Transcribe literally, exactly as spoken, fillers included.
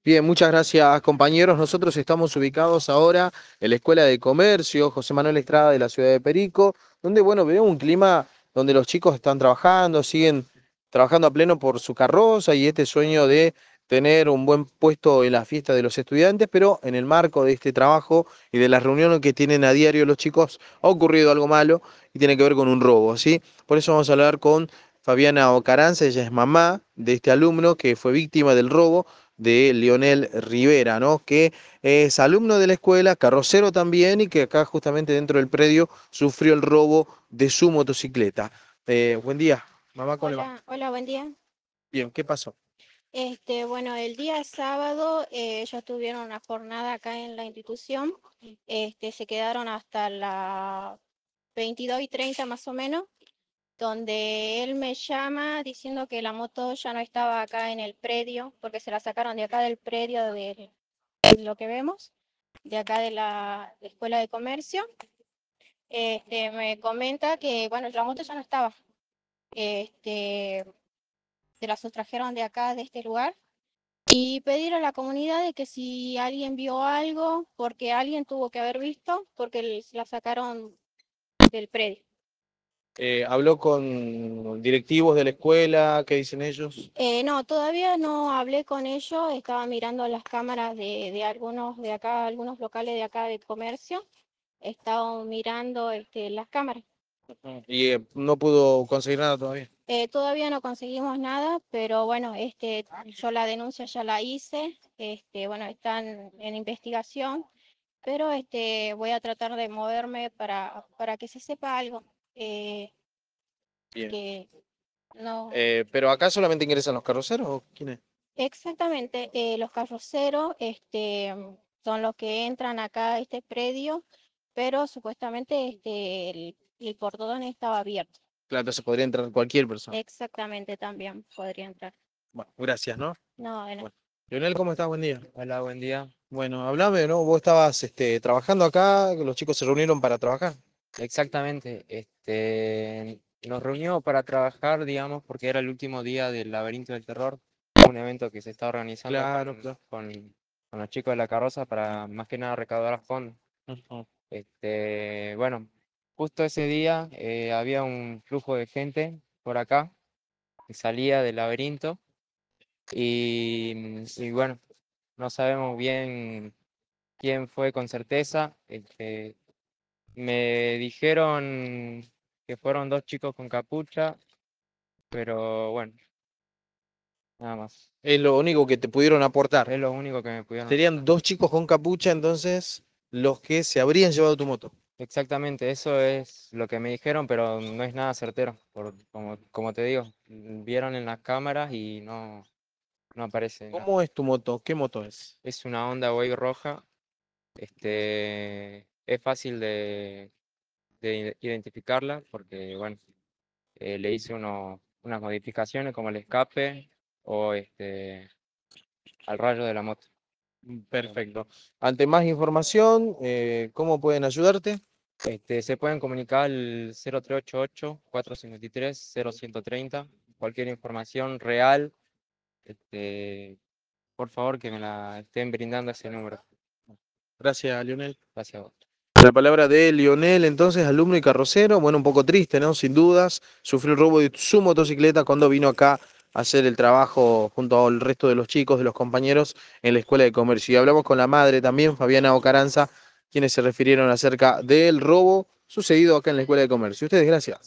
Bien, muchas gracias compañeros. Nosotros estamos ubicados ahora en la Escuela de Comercio José Manuel Estrada de la ciudad de Perico, donde, bueno, veo un clima donde los chicos están trabajando, siguen trabajando a pleno por su carroza y este sueño de tener un buen puesto en la fiesta de los estudiantes, pero en el marco de este trabajo y de las reuniones que tienen a diario los chicos ha ocurrido algo malo y tiene que ver con un robo, ¿sí? Por eso vamos a hablar con Fabiana Ocaranza, ella es mamá de este alumno que fue víctima del robo de Lionel Rivera, ¿no? Que es alumno de la escuela, carrocero también, y que acá justamente dentro del predio sufrió el robo de su motocicleta. Eh, buen día, mamá, ¿cómo le va? Hola, hola, buen día. Bien, ¿qué pasó? Este, bueno, el día sábado eh, ellos tuvieron una jornada acá en la institución. Este, se quedaron hasta las veintidós y treinta más o menos, donde él me llama diciendo que la moto ya no estaba acá en el predio, porque se la sacaron de acá del predio de, de lo que vemos, de acá de la Escuela de Comercio. Este, me comenta que, bueno, la moto ya no estaba. Este, se la sustrajeron de acá, de este lugar. Y pedir a la comunidad de que si alguien vio algo, porque alguien tuvo que haber visto, porque les- la sacaron del predio. Eh, ¿habló con directivos de la escuela? ¿Qué dicen ellos? Eh, no, todavía no hablé con ellos, estaba mirando las cámaras de, de algunos de acá, algunos locales de acá de comercio, estaba mirando este, las cámaras. Ujú. Y eh, no pudo conseguir nada todavía. Eh, todavía no conseguimos nada, pero bueno, este, yo la denuncia ya la hice, este, bueno, están en investigación, pero este, voy a tratar de moverme para, para que se sepa algo, eh, Bien. que no, Eh, ¿pero acá solamente ingresan los carroceros o quiénes? exactamente, eh, los carroceros, este, son los que entran acá a este predio, pero supuestamente este, el, el portón estaba abierto. Claro, entonces podría entrar cualquier persona. Exactamente, también podría entrar. Bueno, gracias, ¿no? No, bueno. Bueno. Leonel, ¿cómo estás? Buen día. Hola, buen día. Bueno, hablame, ¿no? Vos estabas este, trabajando acá, que los chicos se reunieron para trabajar. Exactamente, este, nos reunimos para trabajar, digamos, porque era el último día del Laberinto del Terror, un evento que se está organizando Claro, con, claro. con, con los chicos de la carroza para más que nada recaudar fondos. Ujú. Este, bueno, justo ese día eh, había un flujo de gente por acá que salía del laberinto y, y bueno, no sabemos bien quién fue con certeza. Este, Me dijeron que fueron dos chicos con capucha, pero bueno, nada más. Es lo único que te pudieron aportar. Es lo único que me pudieron Serían aportar. dos chicos con capucha, entonces, los que se habrían llevado tu moto. Exactamente, eso es lo que me dijeron, pero no es nada certero, por, como, como te digo, vieron en las cámaras y no, no aparece nada. ¿Cómo es tu moto? ¿Qué moto es? Es una Honda Wave roja, este, es fácil de, de identificarla porque, bueno, eh, le hice uno- unas modificaciones como el escape o este al rayo de la moto. Perfecto. Ante más información, eh, ¿cómo pueden ayudarte? Este, se pueden comunicar al cero tres ocho ocho, cuatro cinco tres, cero uno tres cero. Cualquier información real, este, por favor que me la estén brindando a ese número. Gracias, Lionel. Gracias a vos. La palabra de Lionel, entonces, alumno y carrocero, bueno, un poco triste, ¿no? Sin dudas, sufrió el robo de su motocicleta cuando vino acá a hacer el trabajo junto al resto de los chicos, de los compañeros en la Escuela de Comercio. Y hablamos con la madre también, Fabiana Ocaranza, quienes se refirieron acerca del robo sucedido acá en la Escuela de Comercio. Ustedes, gracias.